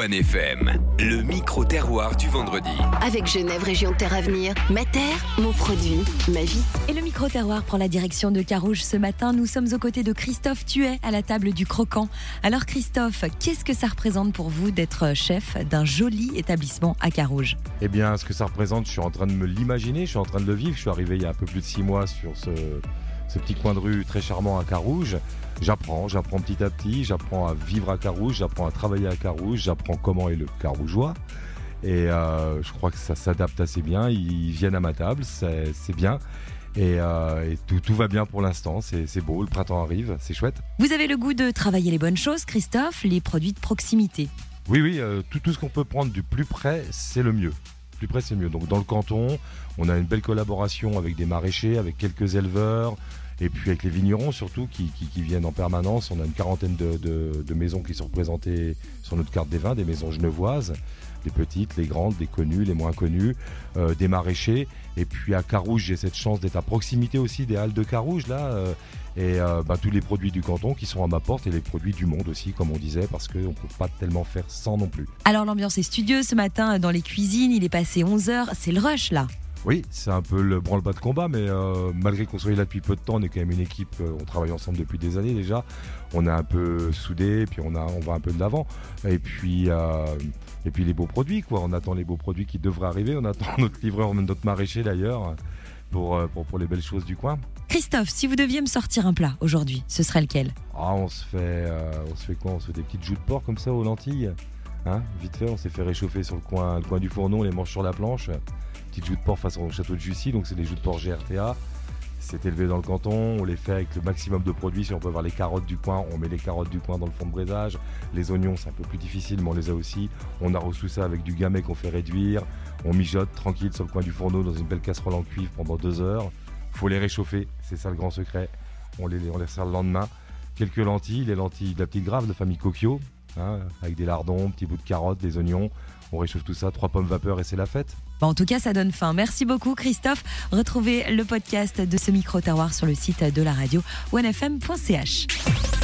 OneFM, le micro-terroir du vendredi. Avec Genève, région Terre Avenir, ma terre, mon produit, ma vie. Et le micro-terroir prend la direction de Carouge ce matin. Nous sommes aux côtés de Christophe Thuet à la table du Croquant. Alors Christophe, qu'est-ce que ça représente pour vous d'être chef d'un joli établissement à Carouge ? Eh bien, ce que ça représente, je suis en train de me l'imaginer, je suis en train de le vivre. Je suis arrivé il y a un peu plus de 6 mois sur ce petit coin de rue très charmant à Carouge. J'apprends petit à petit, j'apprends à vivre à Carouge, j'apprends à travailler à Carouge, j'apprends comment est le Carougeois. Et je crois que ça s'adapte assez bien, ils viennent à ma table, c'est bien. Et tout va bien pour l'instant, c'est beau, le printemps arrive, c'est chouette. Vous avez le goût de travailler les bonnes choses, Christophe, les produits de proximité. Oui, tout ce qu'on peut prendre du plus près, c'est le mieux. Plus près, c'est mieux. Donc dans le canton, on a une belle collaboration avec des maraîchers, avec quelques éleveurs, et puis avec les vignerons surtout qui viennent en permanence. On a une quarantaine de maisons qui sont représentées sur notre carte des vins, des maisons genevoises, les petites, les grandes, les connues, les moins connues, des maraîchers. Et puis à Carouge, j'ai cette chance d'être à proximité aussi des halles de Carouge là, tous les produits du canton qui sont à ma porte et les produits du monde aussi, comme on disait, parce qu'on ne peut pas tellement faire sans non plus. Alors l'ambiance est studieuse ce matin dans les cuisines, il est passé 11h, c'est le rush là. Oui, c'est un peu le branle-bas de combat, mais malgré qu'on soit là depuis peu de temps, on est quand même une équipe, on travaille ensemble depuis des années déjà, on est un peu soudés, puis on va un peu de l'avant, et puis les beaux produits, quoi. On attend les beaux produits qui devraient arriver, on attend notre livreur, notre maraîcher d'ailleurs, pour les belles choses du coin. Christophe, si vous deviez me sortir un plat aujourd'hui, ce serait lequel ? On se fait quoi ? On se fait des petites joues de porc comme ça aux lentilles, hein, vite fait, on s'est fait réchauffer sur le coin du fourneau, on les mange sur la planche. Petites joues de porc façon au château de Jussy, donc c'est des joues de porc GRTA. C'est élevé dans le canton, on les fait avec le maximum de produits. Si on peut avoir les carottes du coin, on met les carottes du coin dans le fond de braisage. Les oignons, c'est un peu plus difficile, mais on les a aussi. On arrose tout ça avec du gamay qu'on fait réduire. On mijote tranquille sur le coin du fourneau dans une belle casserole en cuivre pendant 2 heures. Faut les réchauffer, c'est ça le grand secret. On les sert le lendemain. Quelques lentilles, les lentilles de la petite Grave de famille Cocchio, hein, avec des lardons, petits bouts de carottes, des oignons. On réchauffe tout ça, 3 pommes vapeur et c'est la fête. En tout cas, ça donne faim. Merci beaucoup, Christophe. Retrouvez le podcast de ce micro-terroir sur le site de la radio onefm.ch.